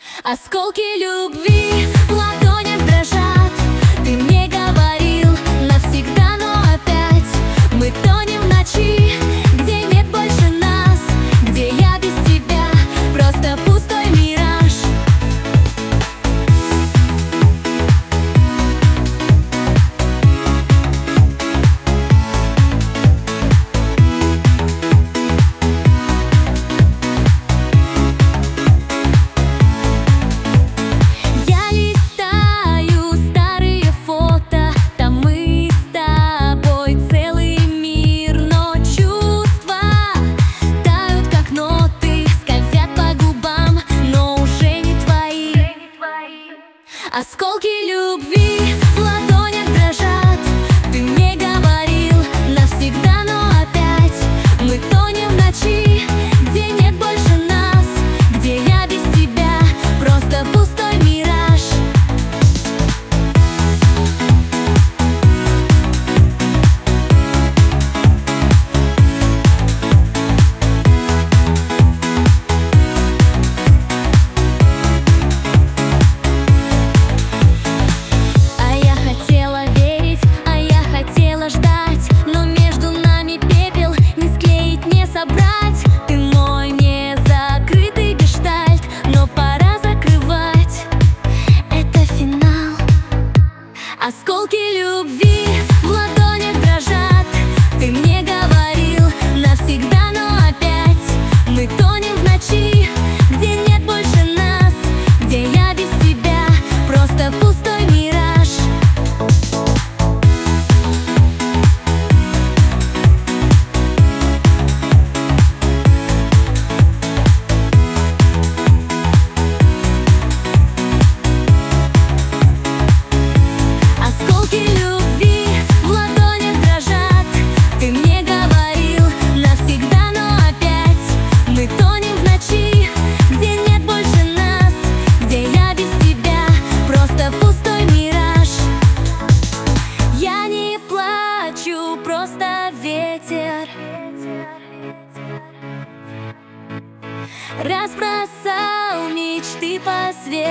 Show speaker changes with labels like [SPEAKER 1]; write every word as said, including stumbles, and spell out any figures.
[SPEAKER 1] Осколки любви в ладонях дрожат. Ты мне говорил навсегда, но опять мы тонем в ночи, где нет больше нас, где я без тебя просто пустой мираж. Я листаю старые фото, там мы с тобой целый мир, но чувства тают как ноты, скользят по губам, но уже не твои. Осколки любви в ладонях дрожат. Ты мне говорил навсегда, но опять мы тонем в ночи, где нет больше нас, где я без тебя просто пустой мираж. А я хотела верить, а я хотела ждать, но между нами пепел не склеить, не собрать. Ты мой незакрытый гештальт, но пора закрывать. Это финал. Осколки любви в ладонях дрожат. Ты мне говорил навсегда, но опять мы тонем в ночи, где нет больше нас, где я без тебя просто пустой мираж. Осколки любви в ладонях дрожат. Ты мне говорил навсегда, но опять мы тонем в ночи, где нет больше нас, где я без тебя просто пустой мираж. Я не плачу, просто ветер разбросал мечты по свету.